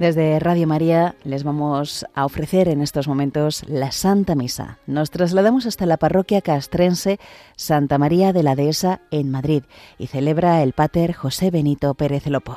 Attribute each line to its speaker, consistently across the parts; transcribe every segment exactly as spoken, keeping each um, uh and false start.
Speaker 1: Desde Radio María les vamos a ofrecer en estos momentos la Santa Misa. Nos trasladamos hasta la parroquia castrense Santa María de la Dehesa en Madrid y celebra el Pater José Benito Pérez Lopo.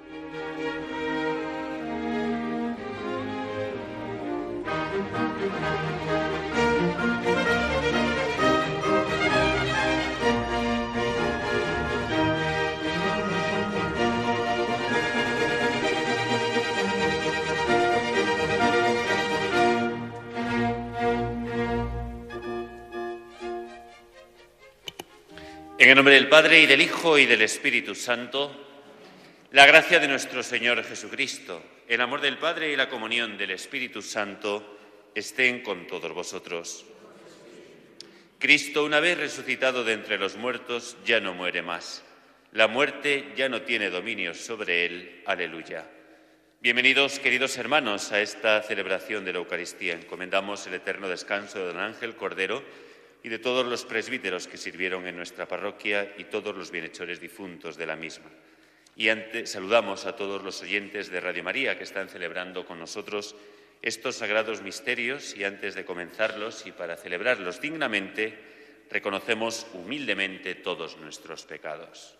Speaker 2: En el nombre del Padre, y del Hijo, y del Espíritu Santo, la gracia de nuestro Señor Jesucristo, el amor del Padre y la comunión del Espíritu Santo estén con todos vosotros. Cristo, una vez resucitado de entre los muertos, ya no muere más. La muerte ya no tiene dominio sobre él. Aleluya. Bienvenidos, queridos hermanos, a esta celebración de la Eucaristía. Encomendamos el eterno descanso de don Ángel Cordero y de todos los presbíteros que sirvieron en nuestra parroquia y todos los bienhechores difuntos de la misma. Y antes, saludamos a todos los oyentes de Radio María que están celebrando con nosotros estos sagrados misterios, y antes de comenzarlos y para celebrarlos dignamente, reconocemos humildemente todos nuestros pecados.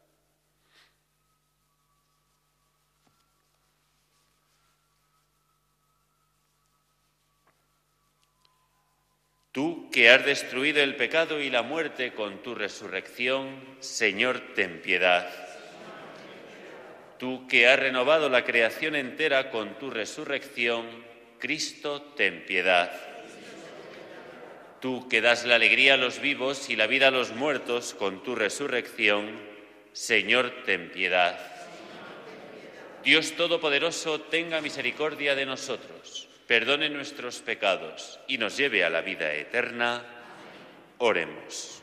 Speaker 2: Tú que has destruido el pecado y la muerte con tu resurrección, Señor, ten piedad. Tú que has renovado la creación entera con tu resurrección, Cristo, ten piedad. Tú que das la alegría a los vivos y la vida a los muertos con tu resurrección, Señor, ten piedad. Dios Todopoderoso, tenga misericordia de nosotros, perdone nuestros pecados y nos lleve a la vida eterna. Oremos.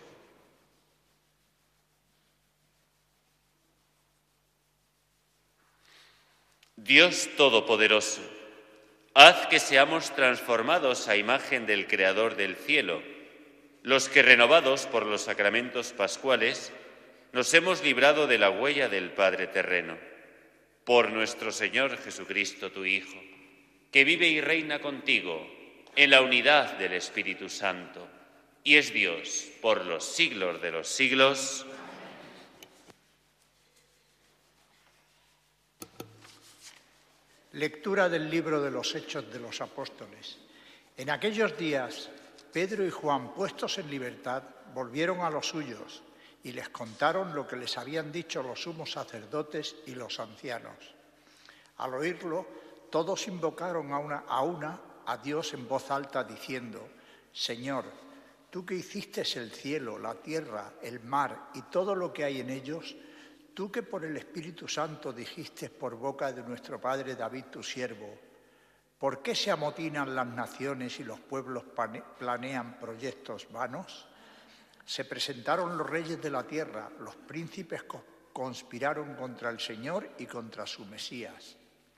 Speaker 2: Dios Todopoderoso, haz que seamos transformados a imagen del Creador del cielo, los que, renovados por los sacramentos pascuales, nos hemos librado de la huella del Padre terreno. Por nuestro Señor Jesucristo, tu Hijo, que vive y reina contigo en la unidad del Espíritu Santo, y es Dios por los siglos de los siglos.
Speaker 3: Lectura del libro de los Hechos de los Apóstoles. En aquellos días, Pedro y Juan, puestos en libertad, volvieron a los suyos y les contaron lo que les habían dicho los sumos sacerdotes y los ancianos. Al oírlo, todos invocaron a una, a una a Dios en voz alta, diciendo: Señor, tú que hiciste el cielo, la tierra, el mar y todo lo que hay en ellos, tú que por el Espíritu Santo dijiste por boca de nuestro padre David, tu siervo, ¿por qué se amotinan las naciones y los pueblos planean proyectos vanos? Se presentaron los reyes de la tierra, los príncipes conspiraron contra el Señor y contra su Mesías.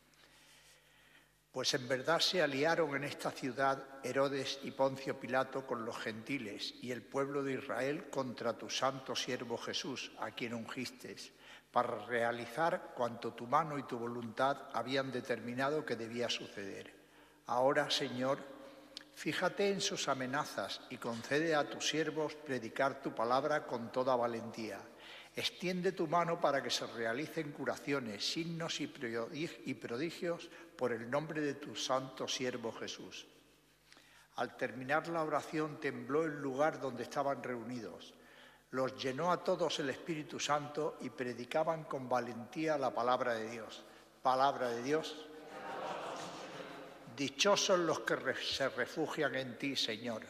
Speaker 3: Pues en verdad se aliaron en esta ciudad Herodes y Poncio Pilato con los gentiles y el pueblo de Israel contra tu santo siervo Jesús, a quien ungiste, para realizar cuanto tu mano y tu voluntad habían determinado que debía suceder. Ahora, Señor, fíjate en sus amenazas y concede a tus siervos predicar tu palabra con toda valentía. Extiende tu mano para que se realicen curaciones, signos y prodigios por el nombre de tu santo siervo Jesús. Al terminar la oración tembló el lugar donde estaban reunidos. Los llenó a todos el Espíritu Santo y predicaban con valentía la palabra de Dios. Palabra de Dios. Dichosos los que se refugian en ti, Señor.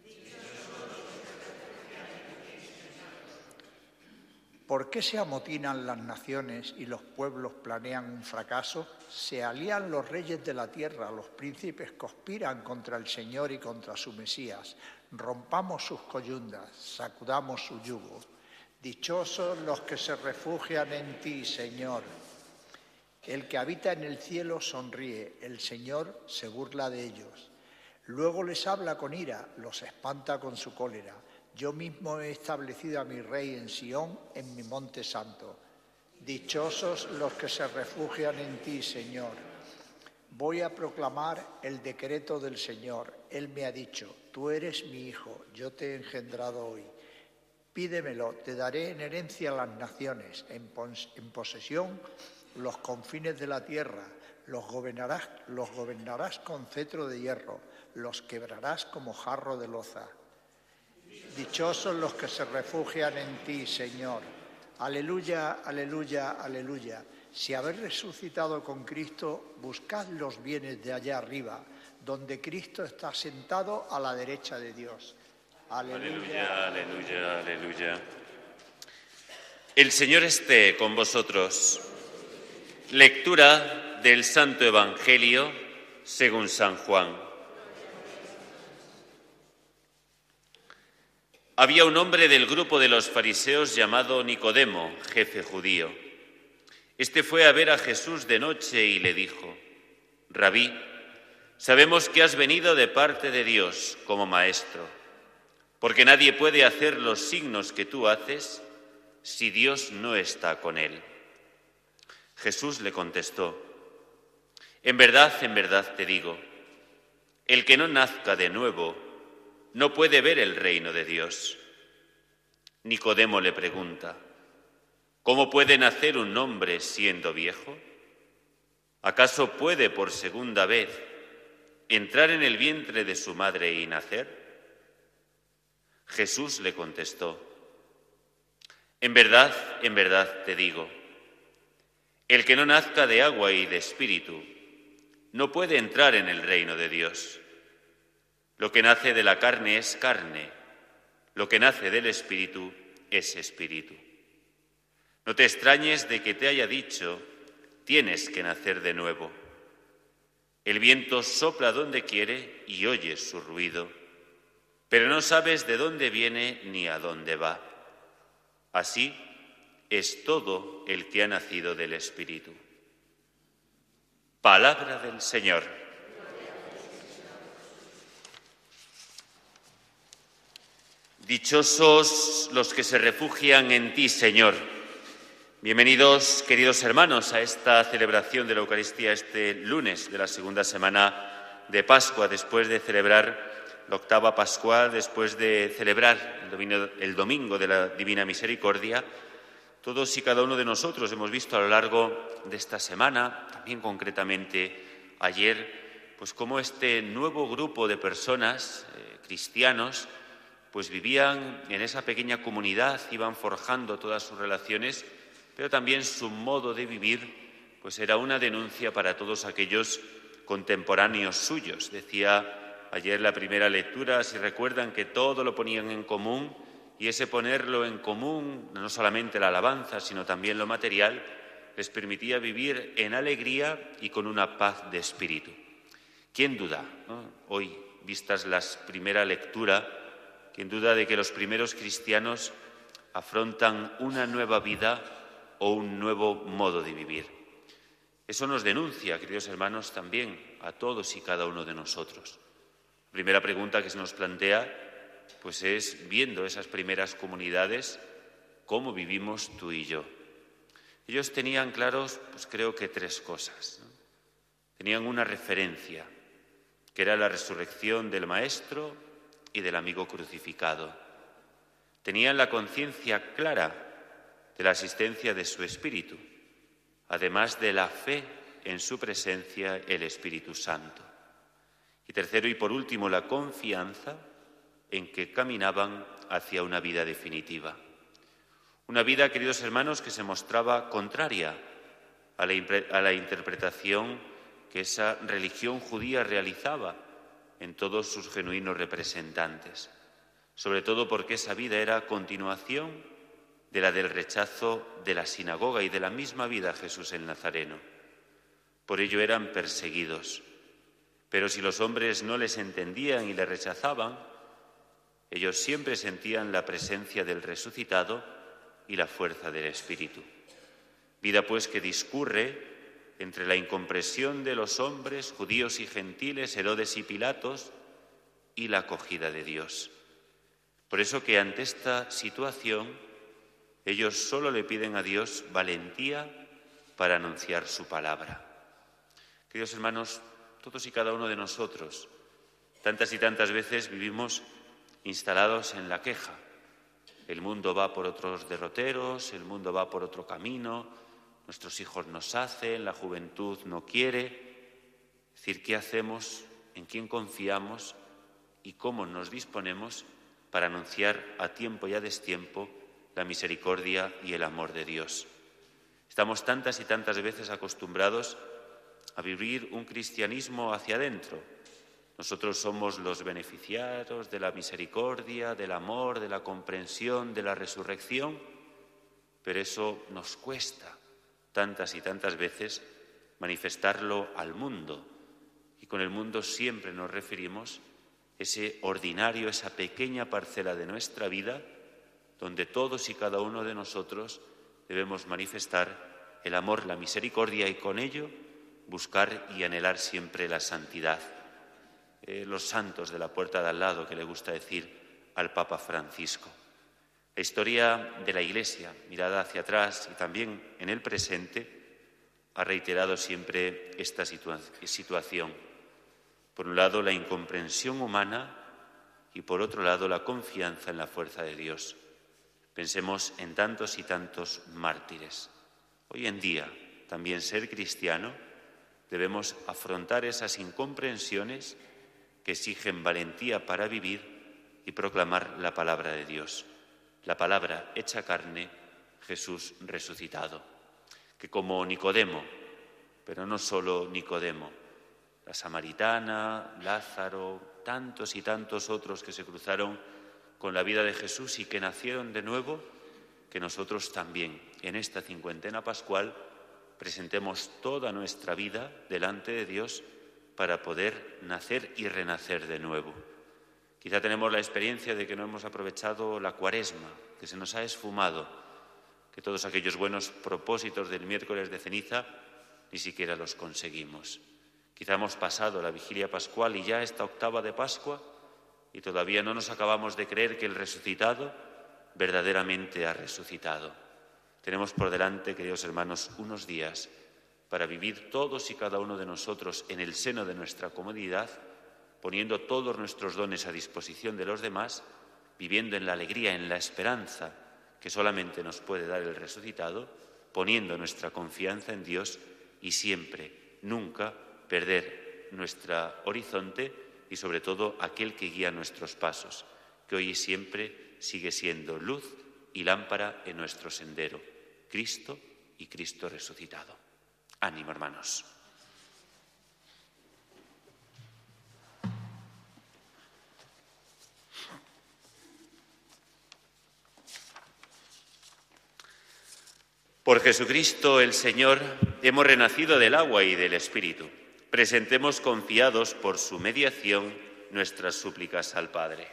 Speaker 3: ¿Por qué se amotinan las naciones y los pueblos planean un fracaso? Se alían los reyes de la tierra, los príncipes conspiran contra el Señor y contra su Mesías. Rompamos sus coyundas, sacudamos su yugo. Dichosos los que se refugian en ti, Señor. El que habita en el cielo sonríe, el Señor se burla de ellos. Luego les habla con ira, los espanta con su cólera. Yo mismo he establecido a mi rey en Sión, en mi monte santo. Dichosos los que se refugian en ti, Señor. Voy a proclamar el decreto del Señor. Él me ha dicho, tú eres mi hijo, yo te he engendrado hoy. Pídemelo, te daré en herencia las naciones, en, pos- en posesión los confines de la tierra. Los gobernarás, los gobernarás con cetro de hierro, los quebrarás como jarro de loza. Dichosos los que se refugian en ti, Señor. Aleluya, aleluya, aleluya. Si habéis resucitado con Cristo, buscad los bienes de allá arriba, donde Cristo está sentado a la derecha de Dios.
Speaker 2: Aleluya, aleluya, aleluya. El Señor esté con vosotros. Lectura del Santo Evangelio según San Juan. Había un hombre del grupo de los fariseos llamado Nicodemo, jefe judío. Este fue a ver a Jesús de noche y le dijo: Rabí, sabemos que has venido de parte de Dios como maestro, porque nadie puede hacer los signos que tú haces si Dios no está con él. Jesús le contestó: En verdad, en verdad te digo, el que no nazca de nuevo no puede ver el reino de Dios. Nicodemo le pregunta: ¿Cómo puede nacer un hombre siendo viejo? ¿Acaso puede por segunda vez entrar en el vientre de su madre y nacer? Jesús le contestó: En verdad, en verdad te digo, el que no nazca de agua y de espíritu no puede entrar en el reino de Dios. Lo que nace de la carne es carne, lo que nace del espíritu es espíritu. No te extrañes de que te haya dicho, tienes que nacer de nuevo. El viento sopla donde quiere y oyes su ruido, pero no sabes de dónde viene ni a dónde va. Así es todo el que ha nacido del Espíritu. Palabra del Señor. Dichosos los que se refugian en ti, Señor. Bienvenidos, queridos hermanos, a esta celebración de la Eucaristía este lunes de la segunda semana de Pascua, después de celebrar la octava Pascual, después de celebrar el domingo, el domingo de la Divina Misericordia. Todos y cada uno de nosotros hemos visto a lo largo de esta semana, también concretamente ayer, pues cómo este nuevo grupo de personas, eh, cristianos, pues vivían en esa pequeña comunidad, iban forjando todas sus relaciones, pero también su modo de vivir pues era una denuncia para todos aquellos contemporáneos suyos. Decía ayer la primera lectura, si recuerdan, que todo lo ponían en común, y ese ponerlo en común, no solamente la alabanza, sino también lo material, les permitía vivir en alegría y con una paz de espíritu. ¿Quién duda, ¿no? Hoy, vistas las primera lectura, quién duda de que los primeros cristianos afrontan una nueva vida o un nuevo modo de vivir? Eso nos denuncia, queridos hermanos, también a todos y cada uno de nosotros. La primera pregunta que se nos plantea pues es, viendo esas primeras comunidades, ¿cómo vivimos tú y yo? Ellos tenían claros, pues creo que tres cosas, ¿no? Tenían una referencia, que era la resurrección del Maestro y del amigo crucificado. Tenían la conciencia clara de la asistencia de su Espíritu, además de la fe en su presencia, el Espíritu Santo. Y tercero y por último, la confianza en que caminaban hacia una vida definitiva. Una vida, queridos hermanos, que se mostraba contraria a la, a la interpretación que esa religión judía realizaba en todos sus genuinos representantes, sobre todo porque esa vida era continuación de la del rechazo de la sinagoga y de la misma vida Jesús el Nazareno. Por ello eran perseguidos. Pero si los hombres no les entendían y les rechazaban, ellos siempre sentían la presencia del resucitado y la fuerza del Espíritu. Vida pues que discurre entre la incomprensión de los hombres, judíos y gentiles, Herodes y Pilatos, y la acogida de Dios. Por eso que ante esta situación ellos solo le piden a Dios valentía para anunciar su palabra. Queridos hermanos, todos y cada uno de nosotros, tantas y tantas veces vivimos instalados en la queja. El mundo va por otros derroteros, el mundo va por otro camino, nuestros hijos nos hacen, la juventud no quiere. Es decir, ¿qué hacemos? ¿En quién confiamos? ¿Y cómo nos disponemos para anunciar a tiempo y a destiempo la misericordia y el amor de Dios? Estamos tantas y tantas veces acostumbrados a vivir un cristianismo hacia adentro. Nosotros somos los beneficiarios de la misericordia, del amor, de la comprensión, de la resurrección, pero eso nos cuesta tantas y tantas veces manifestarlo al mundo. Y con el mundo siempre nos referimos ese ordinario, esa pequeña parcela de nuestra vida, donde todos y cada uno de nosotros debemos manifestar el amor, la misericordia y con ello buscar y anhelar siempre la santidad. Eh, los santos de la puerta de al lado, que le gusta decir al Papa Francisco. La historia de la Iglesia, mirada hacia atrás y también en el presente, ha reiterado siempre esta situa- situación. Por un lado, la incomprensión humana y por otro lado, la confianza en la fuerza de Dios. Pensemos en tantos y tantos mártires. Hoy en día, también ser cristiano, debemos afrontar esas incomprensiones que exigen valentía para vivir y proclamar la palabra de Dios. La palabra hecha carne, Jesús resucitado. Que como Nicodemo, pero no solo Nicodemo, la samaritana, Lázaro, tantos y tantos otros que se cruzaron con la vida de Jesús y que nacieron de nuevo, que nosotros también en esta cincuentena pascual presentemos toda nuestra vida delante de Dios para poder nacer y renacer de nuevo. Quizá tenemos la experiencia de que no hemos aprovechado la Cuaresma, que se nos ha esfumado, que todos aquellos buenos propósitos del miércoles de ceniza ni siquiera los conseguimos. Quizá hemos pasado la vigilia pascual y ya esta octava de Pascua y todavía no nos acabamos de creer que el resucitado verdaderamente ha resucitado. Tenemos por delante, queridos hermanos, unos días para vivir todos y cada uno de nosotros en el seno de nuestra comunidad, poniendo todos nuestros dones a disposición de los demás, viviendo en la alegría, en la esperanza que solamente nos puede dar el resucitado, poniendo nuestra confianza en Dios y siempre, nunca, perder nuestro horizonte y sobre todo aquel que guía nuestros pasos, que hoy y siempre sigue siendo luz y lámpara en nuestro sendero, Cristo y Cristo resucitado. Ánimo, hermanos. Por Jesucristo el Señor, hemos renacido del agua y del Espíritu. Presentemos confiados por su mediación nuestras súplicas al Padre.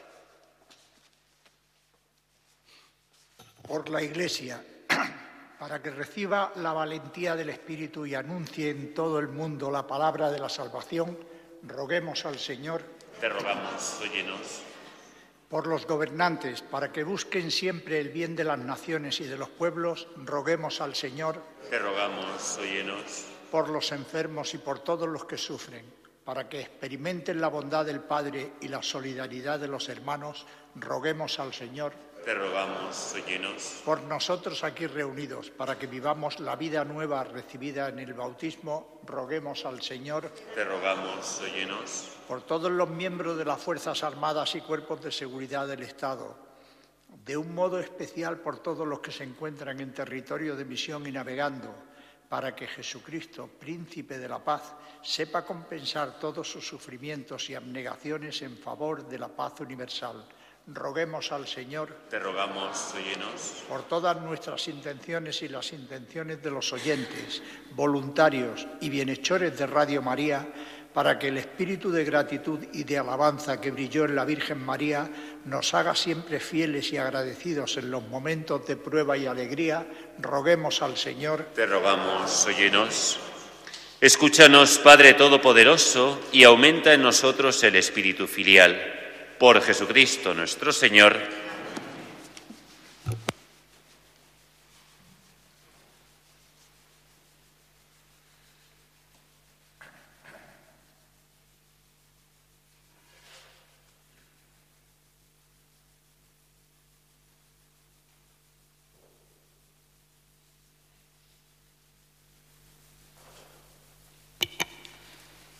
Speaker 3: Por la Iglesia, para que reciba la valentía del Espíritu y anuncie en todo el mundo la palabra de la salvación, roguemos al Señor.
Speaker 2: Te rogamos, óyenos.
Speaker 3: Por los gobernantes, para que busquen siempre el bien de las naciones y de los pueblos, roguemos al Señor.
Speaker 2: Te rogamos, óyenos.
Speaker 3: Por los enfermos y por todos los que sufren, para que experimenten la bondad del Padre y la solidaridad de los hermanos, roguemos al Señor.
Speaker 2: Te rogamos, óyenos.
Speaker 3: Por nosotros aquí reunidos, para que vivamos la vida nueva recibida en el bautismo, roguemos al Señor.
Speaker 2: Te rogamos, óyenos.
Speaker 3: Por todos los miembros de las Fuerzas Armadas y Cuerpos de Seguridad del Estado, de un modo especial por todos los que se encuentran en territorio de misión y navegando, para que Jesucristo, Príncipe de la Paz, sepa compensar todos sus sufrimientos y abnegaciones en favor de la paz universal. Roguemos al Señor.
Speaker 2: Te rogamos, óyenos.
Speaker 3: Por todas nuestras intenciones y las intenciones de los oyentes, voluntarios y bienhechores de Radio María, para que el espíritu de gratitud y de alabanza que brilló en la Virgen María nos haga siempre fieles y agradecidos en los momentos de prueba y alegría, roguemos al Señor.
Speaker 2: Te rogamos, óyenos. Escúchanos, Padre Todopoderoso, y aumenta en nosotros el espíritu filial. Por Jesucristo nuestro Señor.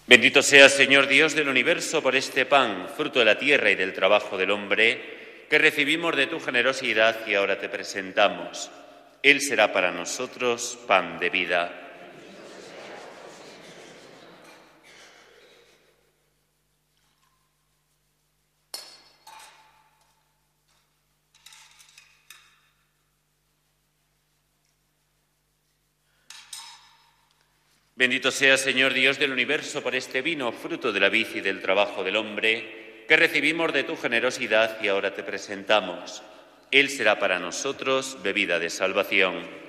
Speaker 2: Bendito sea, Señor Dios del universo, por este pan, fruto de la tierra y del trabajo del hombre, que recibimos de tu generosidad y ahora te presentamos. Él será para nosotros pan de vida. Bendito sea, Señor Dios del universo, por este vino, fruto de la vid y del trabajo del hombre, que recibimos de tu generosidad y ahora te presentamos. Él será para nosotros bebida de salvación.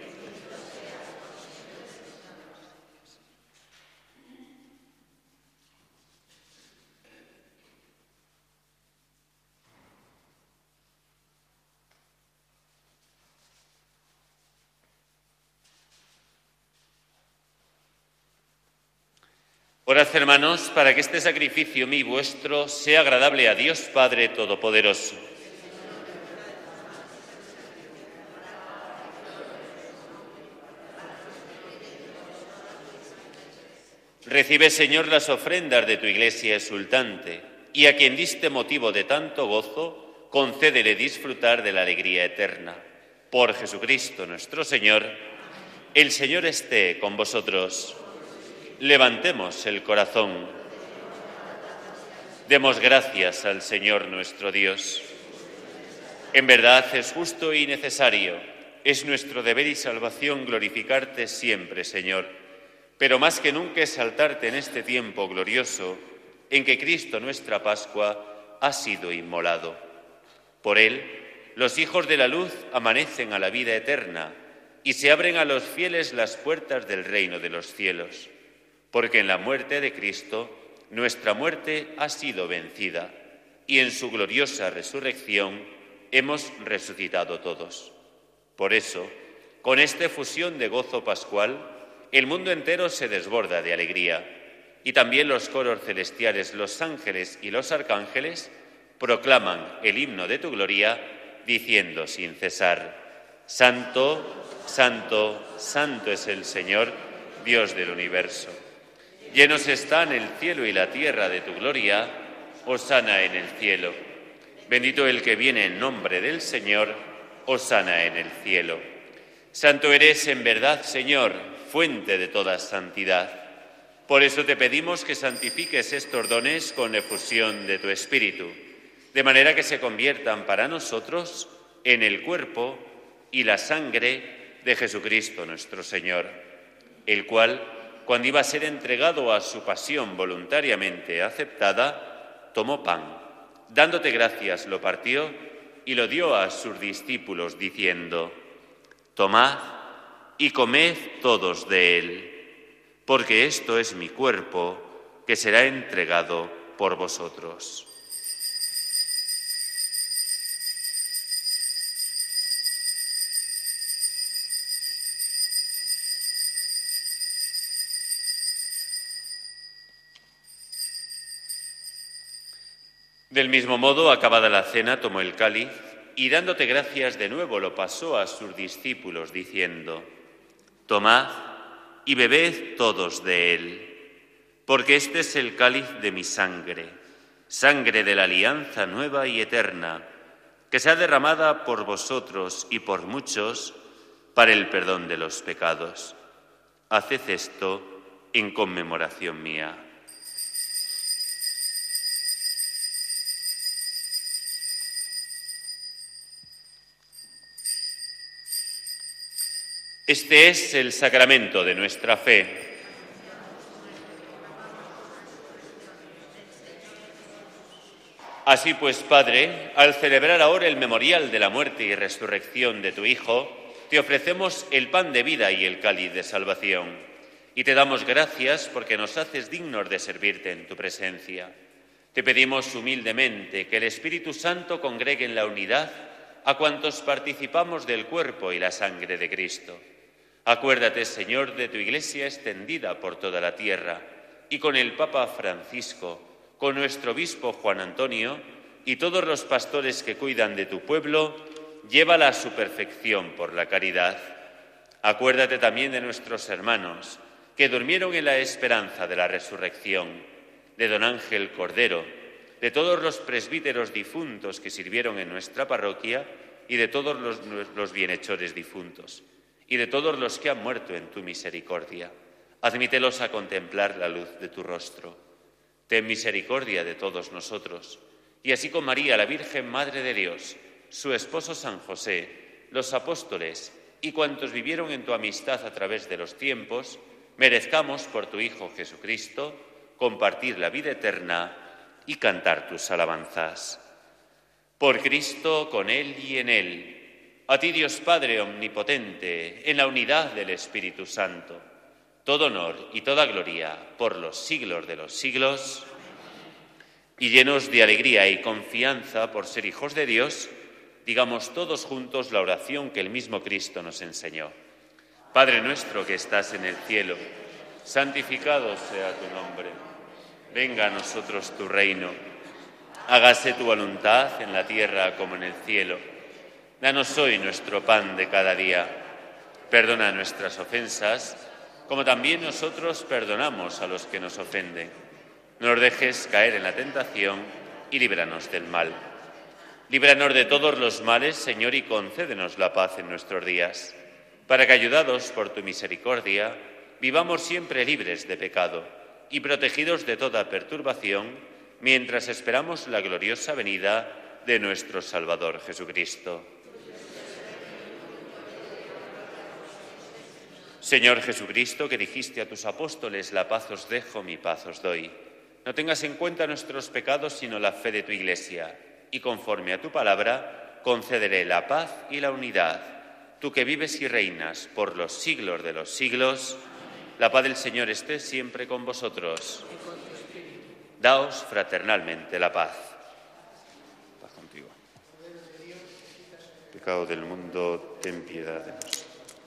Speaker 2: Orad, hermanos, para que este sacrificio mío y vuestro sea agradable a Dios Padre Todopoderoso. Recibe, Señor, las ofrendas de tu Iglesia exultante, y a quien diste motivo de tanto gozo, concédele disfrutar de la alegría eterna. Por Jesucristo nuestro Señor. El Señor esté con vosotros. Levantemos el corazón. Demos gracias al Señor nuestro Dios. En verdad es justo y necesario, es nuestro deber y salvación glorificarte siempre, Señor, pero más que nunca exaltarte en este tiempo glorioso en que Cristo, nuestra Pascua, ha sido inmolado. Por él, los hijos de la luz amanecen a la vida eterna y se abren a los fieles las puertas del reino de los cielos. Porque en la muerte de Cristo, nuestra muerte ha sido vencida, y en su gloriosa resurrección hemos resucitado todos. Por eso, con esta efusión de gozo pascual, el mundo entero se desborda de alegría, y también los coros celestiales, los ángeles y los arcángeles proclaman el himno de tu gloria, diciendo sin cesar: Santo, Santo, Santo es el Señor, Dios del universo. Llenos están el cielo y la tierra de tu gloria, hosana en el cielo. Bendito el que viene en nombre del Señor, hosana en el cielo. Santo eres en verdad, Señor, fuente de toda santidad. Por eso te pedimos que santifiques estos dones con efusión de tu Espíritu, de manera que se conviertan para nosotros en el cuerpo y la sangre de Jesucristo nuestro Señor, el cual, cuando iba a ser entregado a su pasión voluntariamente aceptada, tomó pan, dándote gracias lo partió y lo dio a sus discípulos diciendo: Tomad y comed todos de él, porque esto es mi cuerpo que será entregado por vosotros. Del mismo modo, acabada la cena, tomó el cáliz y dándote gracias de nuevo lo pasó a sus discípulos diciendo: Tomad y bebed todos de él, porque este es el cáliz de mi sangre, sangre de la alianza nueva y eterna, que sea derramada por vosotros y por muchos para el perdón de los pecados. Haced esto en conmemoración mía. Este es el sacramento de nuestra fe. Así pues, Padre, al celebrar ahora el memorial de la muerte y resurrección de tu Hijo, te ofrecemos el pan de vida y el cáliz de salvación, y te damos gracias porque nos haces dignos de servirte en tu presencia. Te pedimos humildemente que el Espíritu Santo congregue en la unidad a cuantos participamos del cuerpo y la sangre de Cristo. Acuérdate, Señor, de tu Iglesia extendida por toda la tierra, y con el Papa Francisco, con nuestro obispo Juan Antonio y todos los pastores que cuidan de tu pueblo, llévala a su perfección por la caridad. Acuérdate también de nuestros hermanos que durmieron en la esperanza de la resurrección, de don Ángel Cordero, de todos los presbíteros difuntos que sirvieron en nuestra parroquia y de todos los, los bienhechores difuntos, y de todos los que han muerto en tu misericordia. Admítelos a contemplar la luz de tu rostro. Ten misericordia de todos nosotros, y así con María, la Virgen Madre de Dios, su esposo San José, los apóstoles y cuantos vivieron en tu amistad a través de los tiempos, merezcamos por tu Hijo Jesucristo compartir la vida eterna y cantar tus alabanzas. Por Cristo, con Él y en Él, a ti Dios Padre omnipotente, en la unidad del Espíritu Santo, todo honor y toda gloria por los siglos de los siglos, y llenos de alegría y confianza por ser hijos de Dios, digamos todos juntos la oración que el mismo Cristo nos enseñó. Padre nuestro que estás en el cielo, santificado sea tu nombre. Venga a nosotros tu reino. Hágase tu voluntad en la tierra como en el cielo. Danos hoy nuestro pan de cada día. Perdona nuestras ofensas, como también nosotros perdonamos a los que nos ofenden. No nos dejes caer en la tentación y líbranos del mal. Líbranos de todos los males, Señor, y concédenos la paz en nuestros días, para que, ayudados por tu misericordia, vivamos siempre libres de pecado y protegidos de toda perturbación, mientras esperamos la gloriosa venida de nuestro Salvador Jesucristo. Señor Jesucristo, que dijiste a tus apóstoles, la paz os dejo, mi paz os doy. No tengas en cuenta nuestros pecados, sino la fe de tu Iglesia, y conforme a tu palabra, concederé la paz y la unidad. Tú que vives y reinas por los siglos de los siglos, la paz del Señor esté siempre con vosotros. Daos fraternalmente la paz. Paz contigo. Pecado del mundo, ten piedad de nosotros.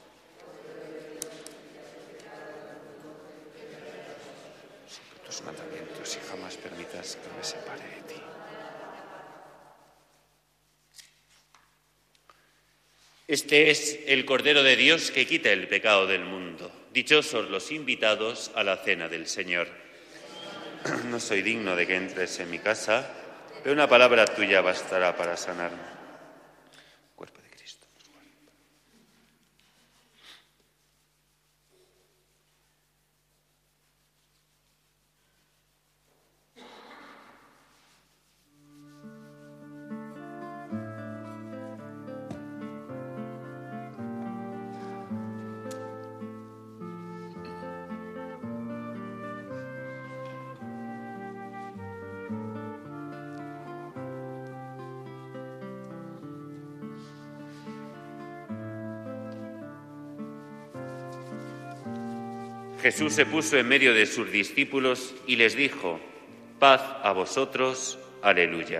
Speaker 2: Tus mandamientos y jamás permitas que me separe de ti. Este es el Cordero de Dios que quita el pecado del mundo. Dichosos los invitados a la cena del Señor. No soy digno de que entres en mi casa, pero una palabra tuya bastará para sanarme. Cuerpo de Cristo. Jesús se puso en medio de sus discípulos y les dijo: paz a vosotros, aleluya.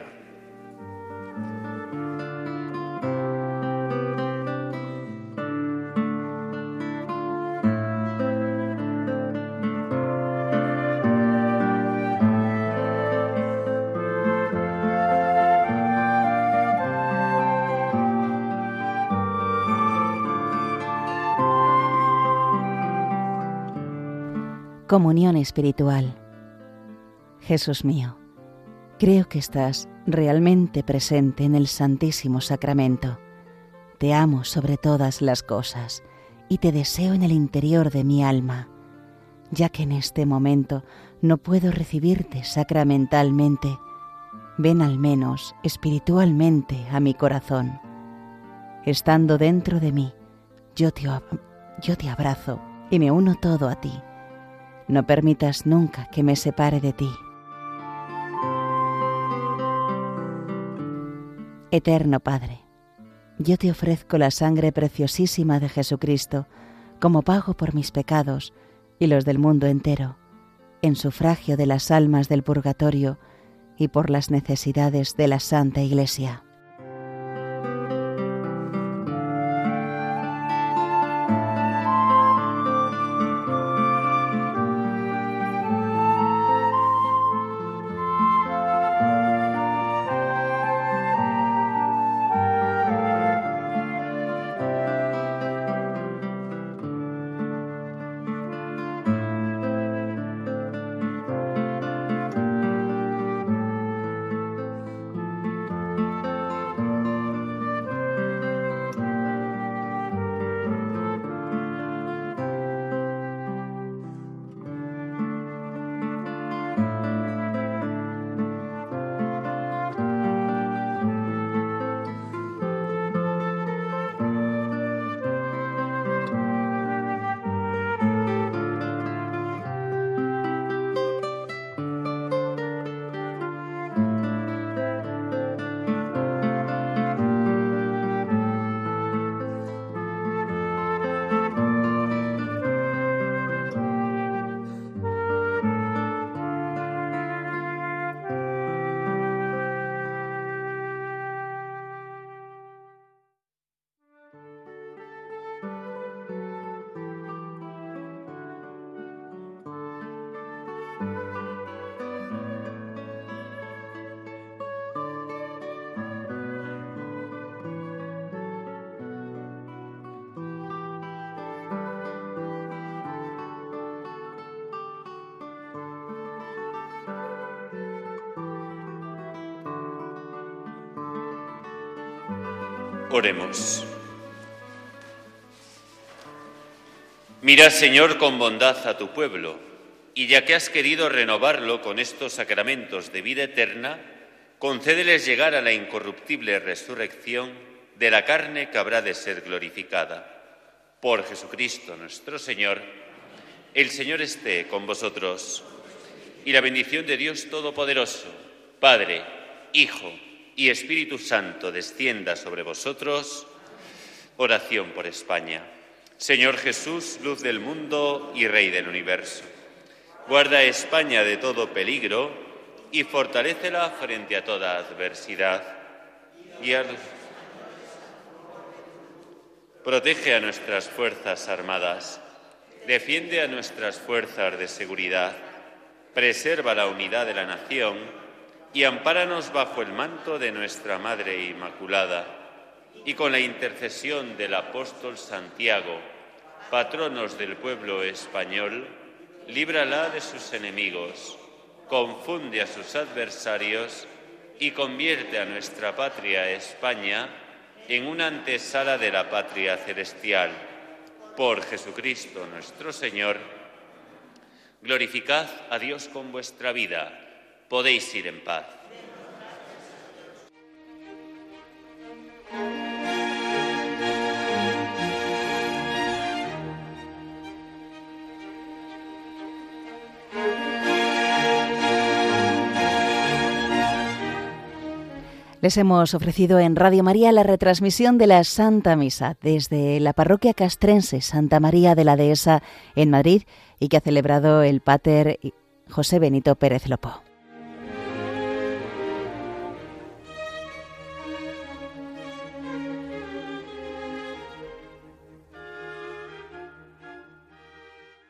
Speaker 1: Comunión espiritual. Jesús mío, creo que estás realmente presente en el Santísimo Sacramento. Te amo sobre todas las cosas y te deseo en el interior de mi alma, ya que en este momento no puedo recibirte sacramentalmente. Ven al menos espiritualmente a mi corazón. Estando dentro de mí, yo te, yo te abrazo y me uno todo a ti. No permitas nunca que me separe de ti. Eterno Padre, yo te ofrezco la sangre preciosísima de Jesucristo como pago por mis pecados y los del mundo entero, en sufragio de las almas del purgatorio y por las necesidades de la Santa Iglesia.
Speaker 2: Oremos. Mira, Señor, con bondad a tu pueblo, y ya que has querido renovarlo con estos sacramentos de vida eterna, concédeles llegar a la incorruptible resurrección de la carne que habrá de ser glorificada. Por Jesucristo nuestro Señor. El Señor esté con vosotros, y la bendición de Dios Todopoderoso, Padre, Hijo y Espíritu Santo descienda sobre vosotros. Oración por España. Señor Jesús, luz del mundo y Rey del universo, guarda a España de todo peligro y fortalécela frente a toda adversidad. Y a... Protege a nuestras Fuerzas Armadas, defiende a nuestras fuerzas de seguridad, preserva la unidad de la nación y ampáranos bajo el manto de nuestra Madre Inmaculada, y con la intercesión del apóstol Santiago, patronos del pueblo español, líbrala de sus enemigos, confunde a sus adversarios y convierte a nuestra patria España en una antesala de la patria celestial. Por Jesucristo nuestro Señor. Glorificad a Dios con vuestra vida. Podéis ir en paz.
Speaker 1: Les hemos ofrecido en Radio María la retransmisión de la Santa Misa desde la parroquia castrense Santa María de la Dehesa en Madrid y que ha celebrado el Pater José Benito Pérez Lopó.